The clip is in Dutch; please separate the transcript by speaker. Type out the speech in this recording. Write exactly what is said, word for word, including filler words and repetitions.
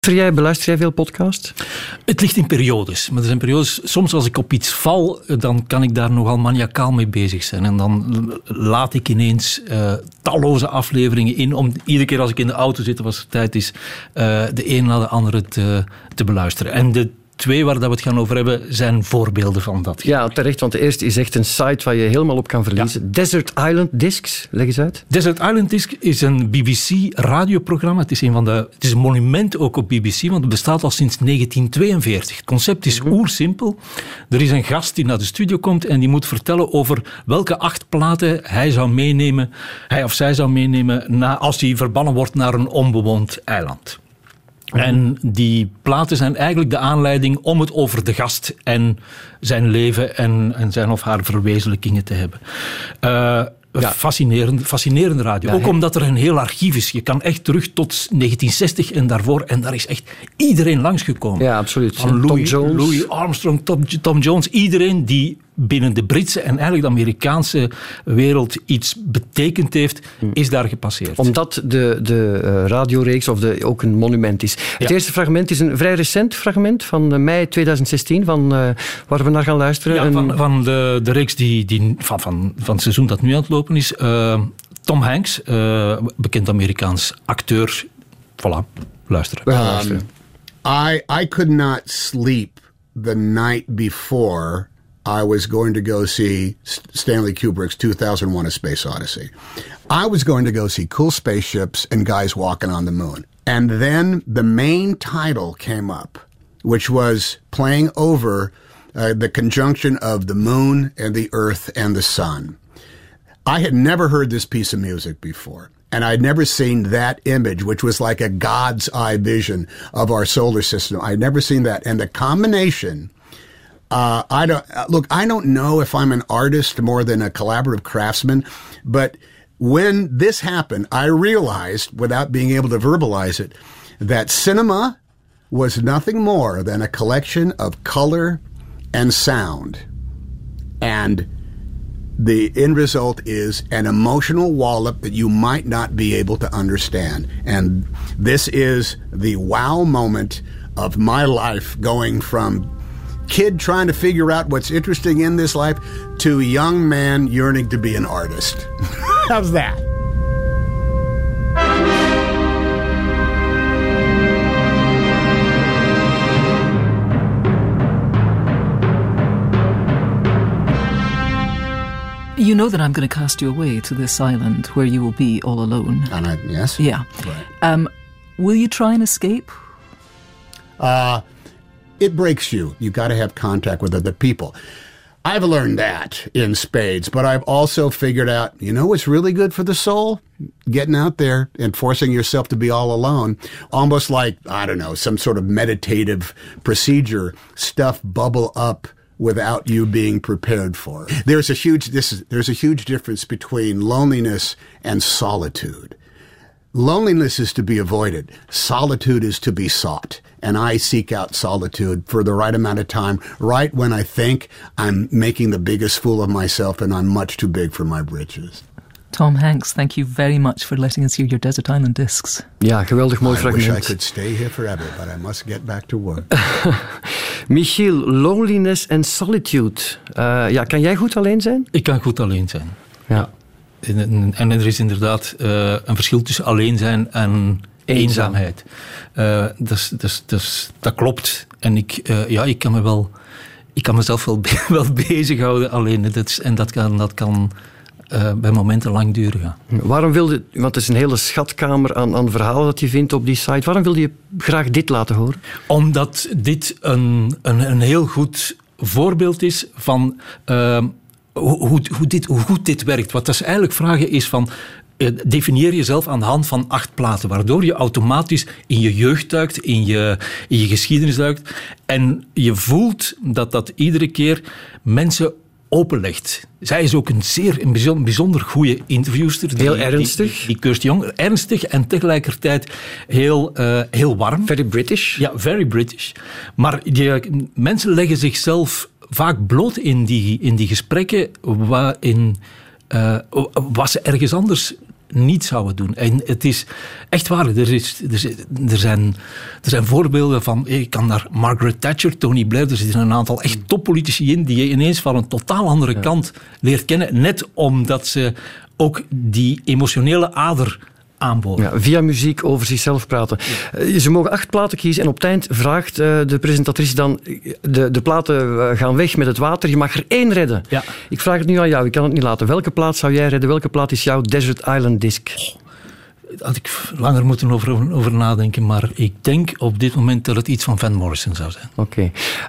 Speaker 1: Beluister jij, beluister jij veel podcasts?
Speaker 2: Het ligt in periodes. Maar er zijn periodes, soms als ik op iets val, dan kan ik daar nogal maniacaal mee bezig zijn. En dan laat ik ineens uh, talloze afleveringen in om iedere keer als ik in de auto zit, als er tijd is, uh, de een na de andere te, te beluisteren. En de twee waar we het gaan over hebben, zijn voorbeelden van dat.
Speaker 1: Ja, terecht, want de eerste is echt een site waar je helemaal op kan verliezen. Ja. Desert Island Discs, leg eens uit.
Speaker 2: Desert Island Disc is een B B C radioprogramma. Het is een van de, het is een monument ook op B B C, want het bestaat al sinds negentien tweeënveertig. Het concept is mm-hmm. oersimpel. Er is een gast die naar de studio komt en die moet vertellen over welke acht platen hij zou meenemen, hij of zij zou meenemen na, als hij verbannen wordt naar een onbewoond eiland. En die platen zijn eigenlijk de aanleiding om het over de gast en zijn leven en, en zijn of haar verwezenlijkingen te hebben. Uh, Ja. Fascinerend, fascinerende radio. Ja, ook omdat er een heel archief is. Je kan echt terug tot negentien zestig en daarvoor. En daar is echt iedereen langsgekomen.
Speaker 1: Ja, absoluut.
Speaker 2: Van Louis,
Speaker 1: Tom Jones.
Speaker 2: Louis Armstrong, Tom, Tom Jones. Iedereen die binnen de Britse en eigenlijk de Amerikaanse wereld iets betekend heeft, is daar gepasseerd.
Speaker 1: Omdat de, de uh, radioreeks of de, ook een monument is. Het
Speaker 2: ja.
Speaker 1: eerste fragment is een vrij recent fragment van uh, mei tweeduizend zestien, van, uh, waar we naar gaan luisteren.
Speaker 2: Ja,
Speaker 1: een...
Speaker 2: van, van de, de reeks die, die, van, van, van het seizoen dat nu aan het lopen is. Uh, Tom Hanks, uh, bekend Amerikaans acteur. Voilà, luisteren.
Speaker 1: We gaan luisteren.
Speaker 3: Um, I, I could not sleep the night before I was going to go see Stanley Kubrick's two thousand one A Space Odyssey. I was going to go see cool spaceships and guys walking on the moon. And then the main title came up, which was playing over uh, the conjunction of the moon and the earth and the sun. I had never heard this piece of music before. And I'd never seen that image, which was like a God's eye vision of our solar system. I'd never seen that. And the combination... Uh, I don't look. I don't know if I'm an artist more than a collaborative craftsman, but when this happened, I realized, without being able to verbalize it, that cinema was nothing more than a collection of color and sound, and the end result is an emotional wallop that you might not be able to understand. And this is the wow moment of my life, going from kid trying to figure out what's interesting in this life to a young man yearning to be an artist. How's that?
Speaker 4: You know that I'm going to cast you away to this island where you will be all alone.
Speaker 3: And I, yes?
Speaker 4: Yeah.
Speaker 3: Right.
Speaker 4: Um, will you try and escape?
Speaker 3: Uh... It breaks you. You got to have contact with other people. I've learned that in spades, but I've also figured out, you know what's really good for the soul? Getting out there and forcing yourself to be all alone. Almost like, I don't know, some sort of meditative procedure. Stuff bubble up without you being prepared for it. There's a huge, this is, there's a huge difference between loneliness and solitude. Loneliness is to be avoided. Solitude is to be sought. And I seek out solitude for the right amount of time, right when I think I'm making the biggest fool of myself and I'm much too big for my britches.
Speaker 4: Tom Hanks, thank you very much for letting us hear your Desert Island Discs.
Speaker 1: Ja, geweldig mooi
Speaker 3: I
Speaker 1: fragment.
Speaker 3: wish I could stay here forever, but I must get back to work.
Speaker 1: Michiel, loneliness and solitude. Uh, ja, kan jij goed alleen zijn?
Speaker 2: Ik kan goed alleen zijn.
Speaker 1: Ja.
Speaker 2: En, en er is inderdaad uh, een verschil tussen alleen zijn en eenzaamheid. Uh, dus, dus, dus, dat klopt. En ik, uh, ja, ik kan me wel, ik kan mezelf wel, be- wel bezighouden alleen. Dat is, en dat kan, dat kan uh, bij momenten lang duren. Ja.
Speaker 1: Waarom wilde, want het is een hele schatkamer aan, aan verhalen dat je vindt op die site. Waarom wilde je graag dit laten horen?
Speaker 2: Omdat dit een, een, een heel goed voorbeeld is van Uh, Hoe, hoe, hoe, dit, hoe goed dit werkt. Wat ze eigenlijk vragen is van uh, definieer jezelf aan de hand van acht platen, waardoor je automatisch in je jeugd duikt, in je, in je geschiedenis duikt en je voelt dat dat iedere keer mensen openlegt. Zij is ook een zeer een bijzonder, bijzonder goede interviewster. Die,
Speaker 1: heel ernstig.
Speaker 2: Die, die Kirsty Jong. Ernstig en tegelijkertijd heel, uh, heel warm.
Speaker 1: Very British.
Speaker 2: Ja, very British. Maar die, mensen leggen zichzelf vaak bloot in die, in die gesprekken waarin uh, wat ze ergens anders niet zouden doen. En het is echt waar, er, is, er, er, zijn, er zijn voorbeelden van, je kan naar Margaret Thatcher, Tony Blair, er zitten een aantal echt toppolitici in die je ineens van een totaal andere ja. kant leert kennen, net omdat ze ook die emotionele ader aanboden.
Speaker 1: Ja, via muziek over zichzelf praten. Ja. Ze mogen acht platen kiezen en op het eind vraagt uh, de presentatrice dan de, de platen gaan weg met het water, je mag er één redden.
Speaker 2: Ja.
Speaker 1: Ik vraag het nu aan jou, ik kan het niet laten. Welke plaat zou jij redden? Welke plaat is jouw Desert Island Disc?
Speaker 2: Oh, had ik langer moeten over, over nadenken, maar ik denk op dit moment dat het iets van Van Morrison zou zijn.
Speaker 1: Oké.